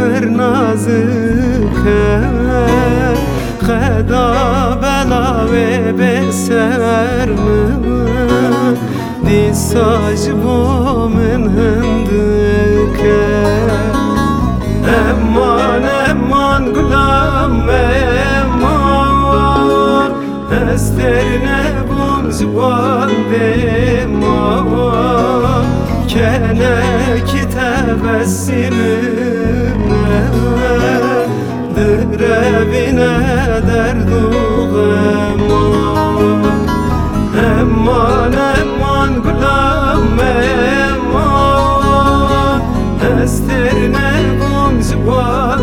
نازکه خدا بلاوه بسر من دی ساج با من هندکه امان امان گلم امان استر نبوم زبان دیمان کنه کی تبسیمه دربینه درد و غمان امان امان گلم امان استر نبوم زبان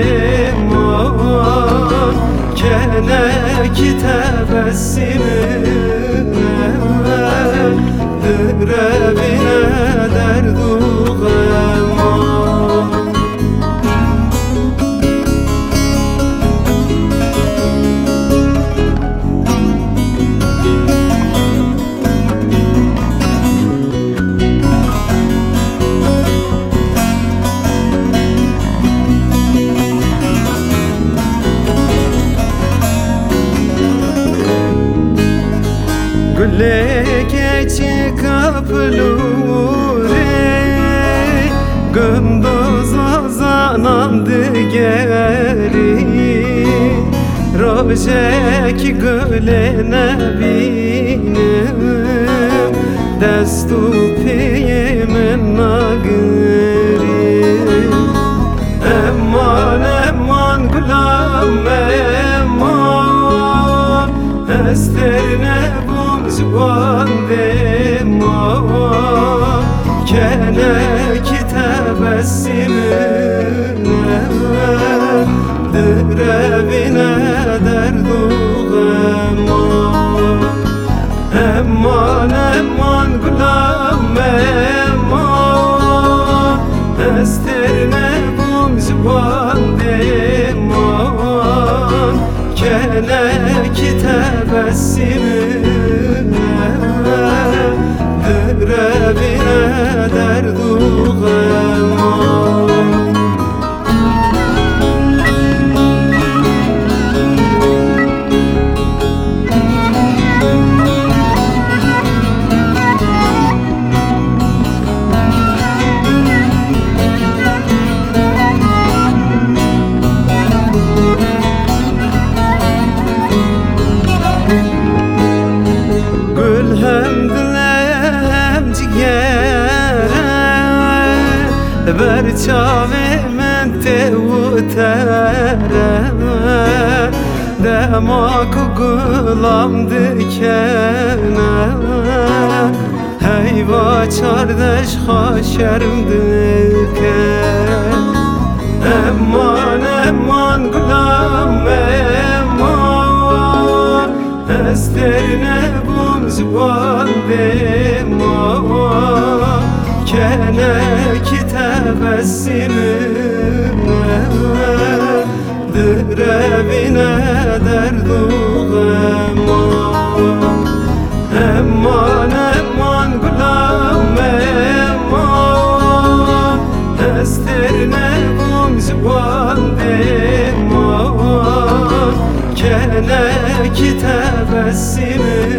دیمان کنه کی تبسیمه دربینه درد و غمان Gülleke kapılure gündüz azanandı geri Rojeki gülene binem destu piyemin nagiri Eman eman gulam eman esterine زبان دیمان کنه کی تبسیمه دربینه درد و غمان امان امان گلم امان استر نبوم زبان دیمان کنه کی تبسیمه دربینه درد و غمان Gül hem dilem ciğere Ber çave men tevtere Demak gulam dikene Heyva çardeş haşerim dike Eman eman gulam eman Esterine bum zuban deman Kene ki tebessime Drebine derdu غمان Eman eman gulam eman Esterine bum zuban deman Kene ki tebessime